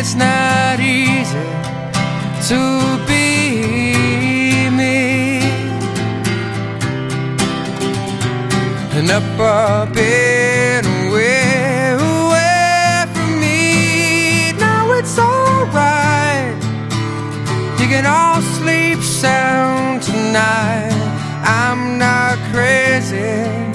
it's not easy to be me. And up and away, away from me. Now it's alright, you can all sleep sound tonight. I'm not crazy,